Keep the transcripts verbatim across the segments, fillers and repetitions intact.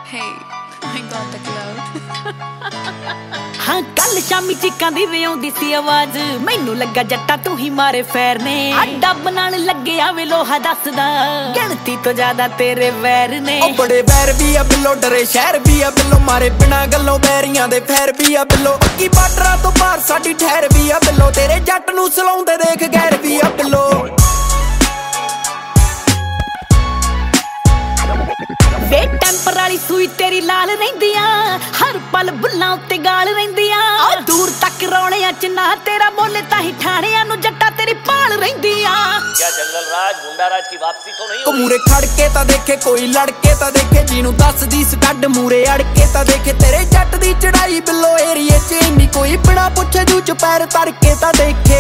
Hey, I got the clout. हाँ कल शामी चिक्कां दी विआउंदी सी आवाज मैनू लगा जट्टा तू ही मारे फैर ने अड्डा बनाण लगे आवे लोहा दसदा गिणती तो ज्यादा तेरे वैर ने ओ बड़े वैर भी आ बिलो डरे शहर भी आ बिलो मारे बिना गल्लों बैरियां दे फैर भी आ बिलो पक्की बार्डरां तो बाहर साडी ठहर भी आ बिलो तेरे जट नू सलाउंदे देख गैर भी आ बिलो वे टैंपर वाली सूई तेरी लाल रहिंदियां हर पल बुल्लां उत्ते गाल रहिंदियां ओ दूर तक रौणियां च ना तेरा बोले ताही ठाणियां नू जट्टा तेरी पाल रहिंदियां क्या जंगल राज गुंडा राज की वापसी तो नहीं हुई मूरे खड़के ता देखे कोई लड़के ता देखे जिनू दस दी स्कड मूरे अड़के ता देखे तेरे जट दी चढ़ाई बिलो एरिए च इन्नी कोई बिना पुछे जू च पैर तड़के ता देखे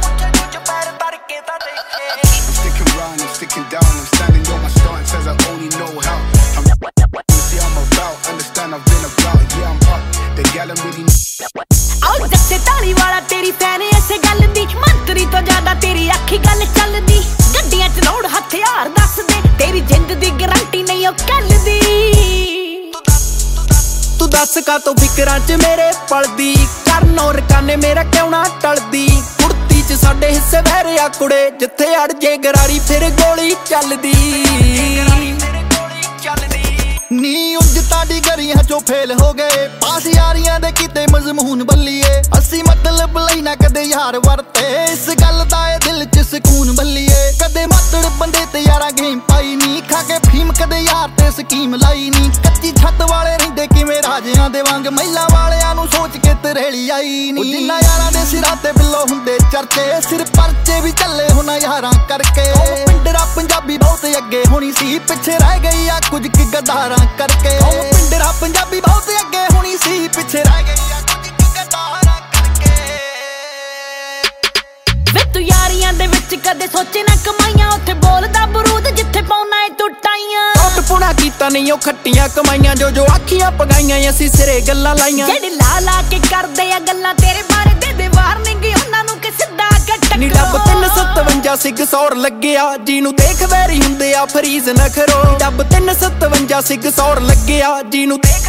Sticking round, I'm sticking down, I'm standing on my stance as I only know how. I'm you see I'm about, understand I've been about, yeah I'm up. The gal I'm really आओ जट्टे ताली वाला तेरी fan ऐसे गल दी मंत्री तो ज्यादा तेरी अखी गल चलदी गड्डियां च लोड हथियार दस दे तेरी जिंद दी गारंटी नहीं ओ कल दी तू दस का तो फिकरां च मेरे पलदी करन और काने मेरा क्यों ना टलदी कुर्ती च साडे हिस्से वैरिया कुड़े जिथे अड़ जे गरारी फिर गोली चलदी नी उजता दी गरियां जो फेल हो गए पास यारियां दे किते मजमून बल्लीए अस्सी मतलब लई ना कदे यार वरते इस गल दा ए दिल च सुकून बल्लीए कदे मातड़ बंदे ते यारा गेम पाई नी खा के फीम कदे यार ते स्कीम लाई नी कच्ची छत वाले रहिंदे किवें राजियां दे वांग महिला वालियां नु सोच के तरेली आई नी जिन्ना यारां दे सिरां ते बिल्लो हुंदे चर्चे सिर परचे भी चले हुन यारां करके पिंडरा पंजाबी बहुत अगे होनी सी पिछे रह गई आ कुछ की गदारा करके पिंडरा पंजाबी बहुत अगे होनी सी पिछे रह गई आ कुछ की गदारा करके वे तू यारियां दे विच कदे सोचे ना कमाइयां उत्थे बोलदा बरूद जिथे पाउना ए तू टाइयां टोट पुणा कीता नहीं ओ खट्टियां कमाइयां जो जो आखियां पगाइयां असी सिरे गल्लां लाइयां जेड़े ला ला के करदे आ गल्लां तेरे बारे दे दे वार्निंग उन्हां नु कि सिद्धा कटक नी डब तीन सतवंजा सिग सौर लग्गिया जीनू देख वैरी हुंदे आ फरीज नखरो डब तीन सतवंजा सिग सौर लग्गिया जीनू देख